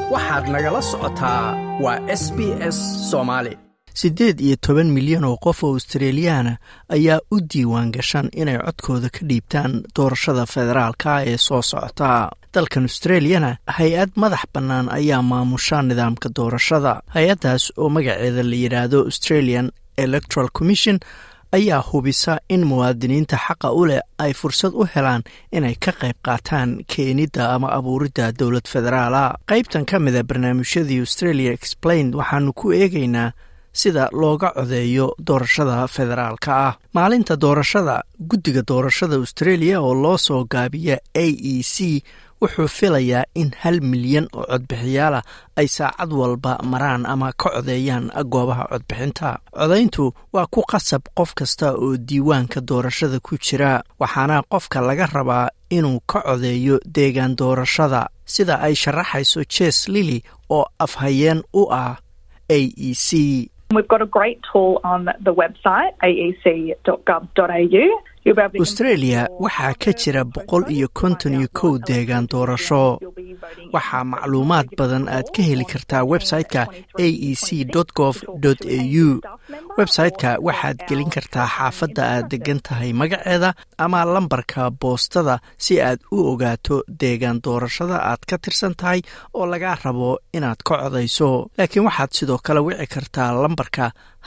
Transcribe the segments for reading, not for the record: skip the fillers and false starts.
waxaad nagala socotaa waa SBS Soomaali. 18 milyan oo qof oo Australiana ayaa u diiwaan gashan inay codkooda ka dhiibtaan doorashada federaalka ee soo socota. dalkan Australiana hay'ad madax bannaan ayaa maamusha nidaamka doorashada. Hay'adaas oo magaceeda la yiraahdo Australian Electoral Commission ayaa hubisa in muwaadiniinta xaqa u leh ay fursad u helaan inay ka qayb qaataan keenida ama abuurida dowlad federaala. qaybtan ka mid ah barnaamijyadii Australia Explained waxaanu ku eegaynaa sida looga codeeyo doorashada federaalka ah. maalinta doorashada, guddiga doorashada Australia oo loo soo gaabiya AEC wuxuu filayaa in 1 milyan oo codbixiyaal ay saacad walba maraan ama ka codeeyaan goobaha codbixinta. codayntu waa ku qasab qof kasta oo diiwaanka doorashada ku jira, waxaana qofka laga rabaa inuu ka codeeyo deegaan doorashada, sida ay sharaxayso Jess Lilly oo afhayeen u ah AEC. We've got a great tool on the website aec.gov.au. Australia waxaa ka jira 151 deegaan doorasho. waxaa macluumaad badan aad ka heli kartaa website-ka aec.gov.au. website-ka waxaad gelin kartaa xaafadda aad degan tahay magaceeda ama lambarka boostada si aad u ogaato deegaan doorashada aad ka tirsan tahay oo laga rabo inaad ka codayso. laakiin waxaad sidoo kale wici kartaa lambarka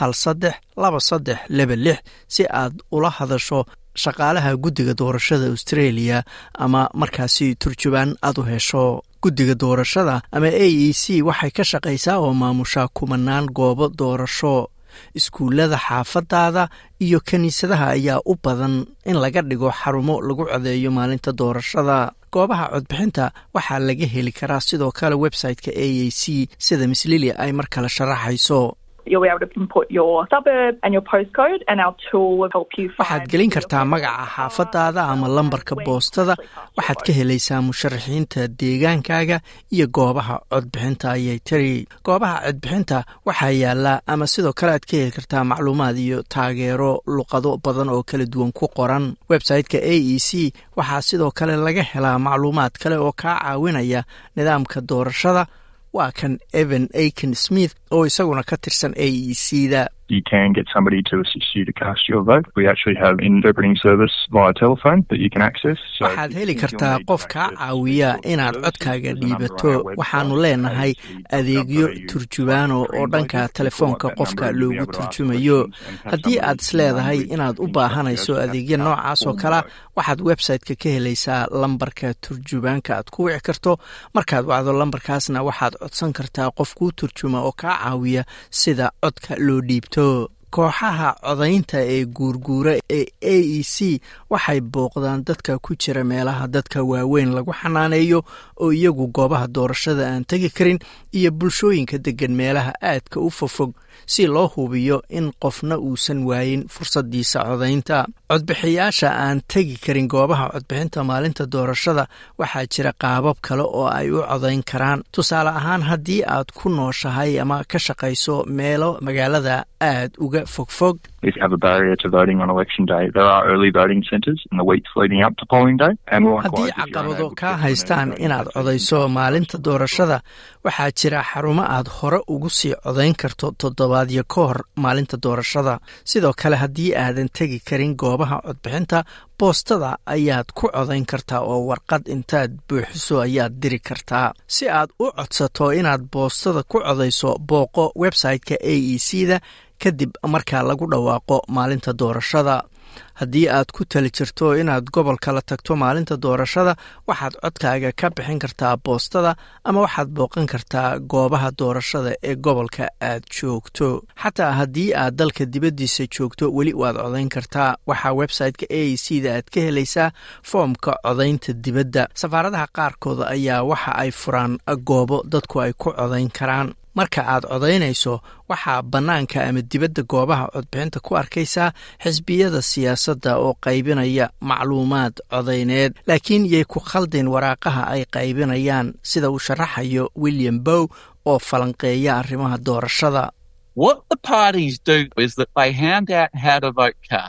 132326 si aad ula hadasho shaqaalaha guddiga doorashada Australia ama markaasi turjubaan aad u hesho. guddiga doorashada ama AEC waxay ka shaqaysaa oo maamusha kumanaan goobo doorasho. iskuulada xaafadaada iyo kaniisadaha ayaa u badan in laga dhigo xarumo lagu codeeyo maalinta doorashada. goobaha codbixinta waxaa laga heli karaa sidoo kale website-ka AEC sida Miss Lily ay mar kale sharaxayso. You'll be able to input your suburb and your postcode and our tool will help you find. waxaad gelin kartaa magaca xaafadaada ama lambarka boostada. waxaad ka helaysaa musharaxiinta deegaankaaga iyo goobaha codbixinta ayay tiri. goobaha codbixinta waxaa yaala ama sidoo kale aad ka heli kartaa macluumaad iyo taageero luqado badan oo kala duwan ku qoran. website-ka AEC waxaa sidoo kale laga helaa macluumaad kale oo kaa caawinaya nidaamka doorashada. waa kan Evan Aiken Smith oo isaguna ka tirsan AEC-da. You can get somebody to assist you to cast your vote. We actually have an interpreting service via telephone that you can access. waxaad heli kartaa qof kaa caawiya inaad codkaaga dhiibato. waxaanu leenahay adeegyo turjubaano oo dhanka telefoonka qofka loogu turjumayo. haddii aad isleedahay inaad u baahanayso adeegyo noocaas oo kale, waxaad website-ka ka helaysaa lambarka turjubaanka aad ku wici karto. markaad wacdo lambarkaasna waxaad codsan kartaa qof kuu turjuma oo kaa caawiya sida codka loo dhiibto. kooxaha codaynta ee guurguura ee AEC waxay booqdaan dadka ku jira meelaha dadka waaweyn lagu xanaaneeyo oo iyagu goobaha doorashada aan tegi karin iyo bulshooyinka degan meelaha aadka u fofog si loo hubiyo in qofna uusan waayin fursadiisa codaynta. codbixiyaasha aan tegi karin goobaha codbixinta maalinta doorashada waxaa jira qaabab kale oo ay u codayn karaan. tusaale ahaan, haddii aad ku nooshahay ama ka shaqayso meelo magaalada aad uga fogfog. If you have a barrier to voting on election day, there are early voting centres in the weeks leading up to polling day. haddii caqabado kaa haystaan inaad codayso maalinta doorashada, waxaa jira xarumo aad hore ugu sii codayn karto toddobaadyo ka hor maalinta doorashada. sidoo kale haddii aadan tegi karin goobaha codbixinta, boostada ayaad ku codayn kartaa oo warqad intaad buuxiso ayaad diri kartaa. si aad u codsato inaad boostada ku codayso, booqo website-ka AEC-da kadib markaa lagu dhawaaqo maalinta doorashada. haddii aad ku tali jirto inaad gobol kala tagto maalinta doorashada, waxaad codkaaga ka bixin kartaa boostada ama waxaad booqan kartaa goobaha doorashada ee gobolka aad joogto. xataa haddii aad dalka dibaddiisa joogto, weli waad codayn kartaa. waxaa website-ka AEC-da aad ka helaysaa foomka codaynta dibadda. safaaradaha qaarkood ayaa waxa ay furaan goobo dadku ay ku codayn karaan. marka aad codaynayso, waxaa bannaanka ama dibadda goobaha codbixinta ku arkaysaa xisbiyada siyaasadda oo qaybinaya macluumaad codayneed. laakiin yay ku khaldin waraaqaha ay qaybinayaan, sida uu sharaxayo William Bow oo falanqeeya arrimaha doorashada. What the parties do is that they hand out how to vote cards at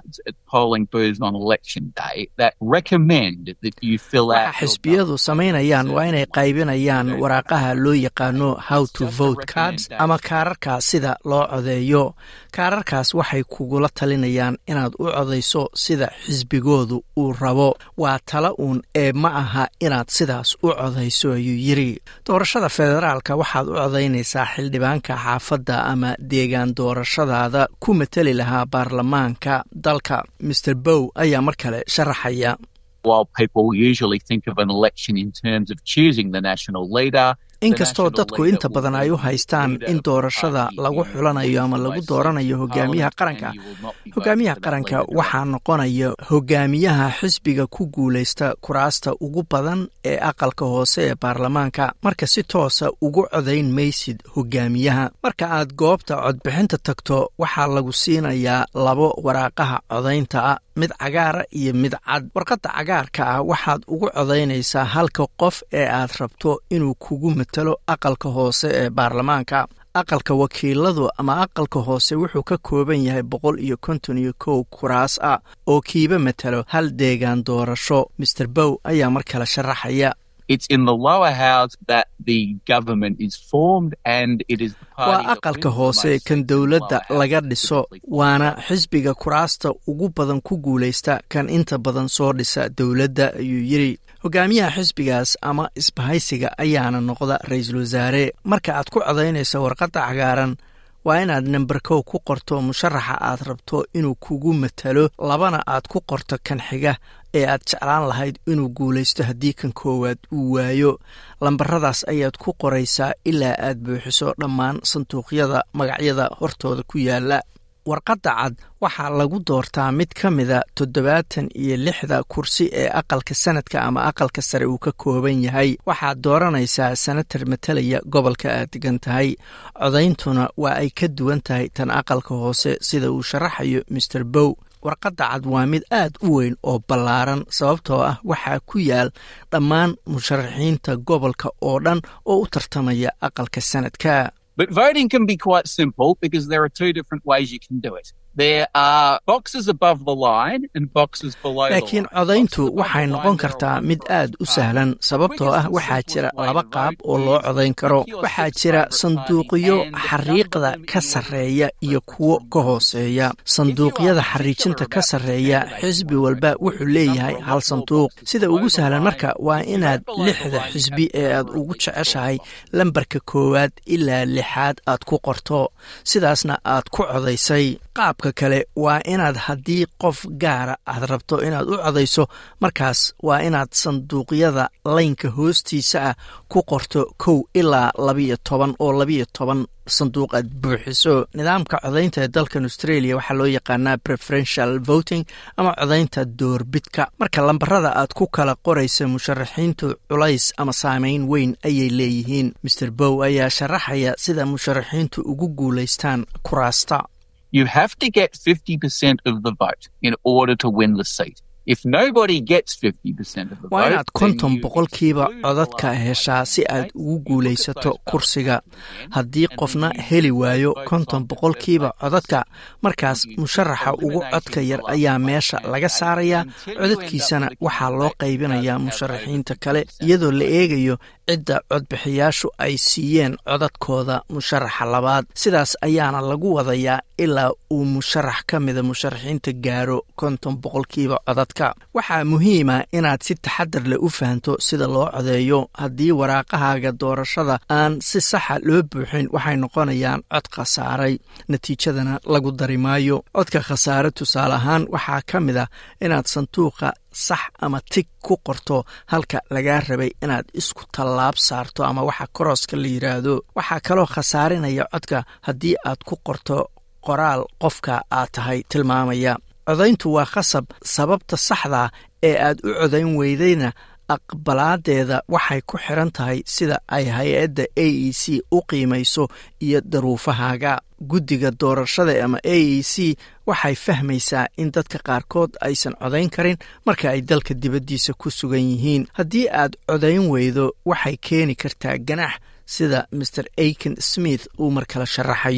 polling booths on election day that recommend that you fill out. Waxa xisbiyadu samaynayaan waa inay qaybinayaan waraaqaha loo yaqaano how to vote cards ama kaararka sida loo codeeyo. Kaararkaas waxay kugula talinayaan inaad u codeyso sida xisbigoodu uu rabo. Waa talo uun ma aha inaad sidaas u codeyso ayuu yiri. Doorashada federaalka waxaad u codeynaysaa xildhibaanka xaafadda ama deegaan doorashadaada ku matali lahaa baarlamaanka dalka. Mr. Bow ayaa mar kale sharaxaya. While people usually think of an election in terms of choosing the national leader, inkastoo dadku inta badan ay u haystaan in doorashada lagu xulanayo ama lagu dooranayo hogaamiyaha qaranka waxaa noqonaya hogaamiyaha xisbiga ku guuleysta kuraasta ugu badan ee aqalka hoose ee baarlamaanka. Marka si toosa ugu codayn maysid hogaamiyaha. Marka aad goobta codbixinta tagto waxaa lagu siinayaa 2 waraaqaha codaynta ah, mid cagaara iyo mid cad. Warqadda cagaarka ah waxaad ugu codaynaysaa halka qof ee aad rabto inuu kugu matalo aqalka hoose ee baarlamaanka. Aqalka wakiiladu ama aqalka hoose wuxuu ka kooban yahay 151 kuraas ah oo kiiba matalo hal deegaan doorasho. Mr. Bow ayaa mar kale sharaxaya. It's in the lower house that the government is formed and it is the party. Waa aqalka hoose kan dawladda laga dhiso, waana xisbiga kuraasta ugu badan ku guuleysta kan inta badan soo dhisa dawladda ayuu yiri. Hogaamiyaha xisbigaas ama isbahaysiga ayaana noqda ra'iisul wasaare. Marka aad ku codeynayso warqadda cagaaran waa inaad number 2 ku qorto musharaxa aad rabto inuu kugu matalo, 2na aad ku qorto kan xiga ee aad jeclaan lahayd inuu guuleysto haddii kan koowaad uu waayo. Lambaradaas ayaad ku qoraysaa ilaa aad buuxiso dhammaan sanduuqyada magacyada hortooda ku yaala. Warqadda cad waxaa lagu doortaa mid ka mida 76 kursi ee aqalka sanadka ama aqalka sare uu ka kooban yahay. Waxaad dooranaysaa senator matalaya gobolka aad degan tahay. Codayntuna waa ay ka duwan tahay tan aqalka hoose sida uu sharaxayo Mr. Bow. Warqadda cad waa mid aad u weyn oo ballaaran sababtoo ah waxaa ku yaal dhammaan musharaxiinta gobolka oo dhan oo u tartamaya aqalka sanadka. But voting can be quite simple because there are 2 different ways you can do it. There are boxes above the line and boxes below the line. Laakiin codayntu waxay noqon kartaa mid aad u sahlan sababtoo ah waxaa jira 2 qaab oo loo codayn karo. Waxaa jira sanduuqyo xariiqda ka sareeya iyo kuwo ka hooseeya. Sanduuqyada xariijinta ka sareeya xisbi walba wuxuu leeyahay hal sanduuq. Sida ugu sahlan marka waa inaad 6 xisbi ee aad ugu jeceshahay lambarka 1 ilaa 6 aad ku qorto. Sidaasna aad ku codaysay. Qaabka kale waa inaad haddii qof gaara aad rabto inaad u codayso markaas waa inaad sanduuqyada laynka hoostiisa ah ku qorto 1 ilaa 12 oo 12 sanduuq aad buuxiso. Nidaamka codaynta ee dalkan Australia waxaa loo yaqaanaa preferential voting ama codaynta doorbidka. Marka lambarada aad ku kala qorayso musharaxiintu culays ama saameyn weyn ayay leeyihiin. Mr. Bow ayaa sharaxaya sida musharaxiintu ugu guuleystaan kuraasta. You have to get 50% of the vote in order to win the seat. If nobody gets 50% of the vote, waa inaad 50% codadka heshaa si aad ugu guuleysato kursiga. Haddii qofna heli waayo 50% codadka, markaas musharaxa ugu codka yar ayaa meesha laga saaraya, codadkiisana waxaa loo qaybinayaa musharaxiinta kale iyadoo la eegayo cidda codbixiyaashu ay siiyeen codadkooda musharaxa labaad. Sidaas ayaana lagu wadayaa ilaa uu musharax ka mida musharaxiinta gaaro 50% codadka. Waxaa muhiima inaad si taxadar leh u fahanto sida loo codeeyo. Haddii waraaqahaaga doorashada aan si saxa loo buuxin waxay noqonayaan cod khasaaray, natiijadana lagu dari maayo. Codka khasaare tusaale ahaan waxaa ka mid ah inaad sanduuqa sax ama tig ku qorto halka lagaa rabay inaad isku tallaab saarto ama waxa crosska la yiraahdo. Waxaa kaloo khasaarinaya codka haddii aad ku qorto qoraal qofka aad tahay tilmaamaya. Codayntu waa khasab. Sababta saxda ee aad u codayn weydayna aqbalaadeeda waxay ku xiran tahay sida ay hay'adda AEC u qiimayso iyo daruufahaaga. Guddiga doorashada ama AEC waxay fahmaysaa in dadka qaarkood aysan codayn karin marka ay dalka dibaddiisa ku sugan yihiin. Haddii aad codayn weydo waxay keeni kartaa ganaax sida Mr. Aiken Smith uu mar kale sharaxayo.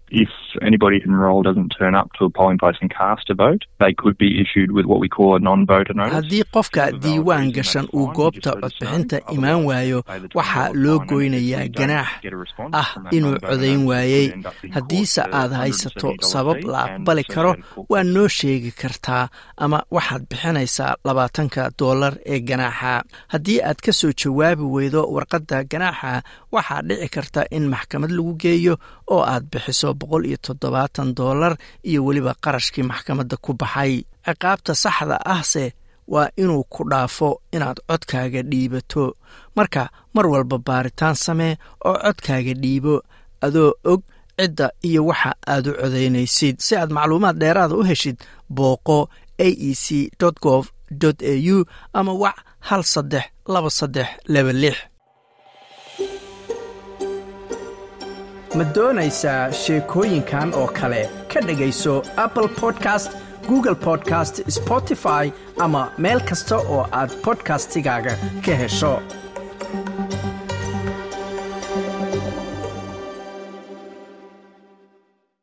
If anybody enrolled doesn't turn up to a polling place and cast a vote, they could be issued with what we call a non-voter notice. haddii qofka diiwaan gashan uu goobta codbixinta imaan waayo waxaa loo goynayaa ganaax ah inuu codayn waayey. haddiise aad haysato sabab la aqbali karo waa noo sheegi kartaa ama waxaad bixinaysaa $20 ee ganaaxa. haddii aad ka soo jawaabi weydo warqadda ganaaxa waxaa dhici karta in maxkamad lagu geeyo oo aad bixiso $170 iyo weliba qarashkii maxkamadda ku baxay. ciqaabta saxda ahse waa inuu ku dhaafo inaad codkaaga dhiibato. marka mar walba baaritaan samee oo codkaaga dhiibo adoo og cidda iyo waxa aad u codaynaysid. si aad macluumaad dheeraada u heshid booqo aec.gov.au ama wac 132326. ma doonaysaa sheekooyinkan oo kale ka dhegayso Apple Podcast, Google Podcast, Spotify ama meel kasta oo aad podcastigaaga ka hesho.